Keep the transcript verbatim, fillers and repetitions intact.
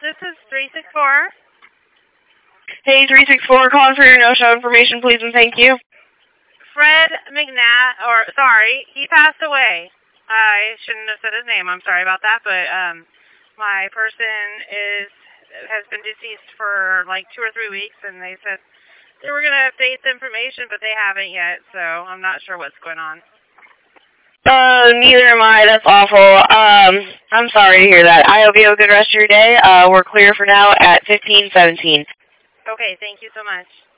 This is three six four. Hey, three six four, calling for your no-show information, please, and thank you. Fred McNatt, or, sorry, he passed away. I shouldn't have said his name, I'm sorry about that, but, um, my person is, has been deceased for, like, two or three weeks, and they said they were going to update the information, but they haven't yet, so I'm not sure what's going on. Uh, neither am I. That's awful. Um, I'm sorry to hear that. I hope you have a good rest of your day. Uh, we're clear for now at fifteen seventeen. Okay, thank you so much.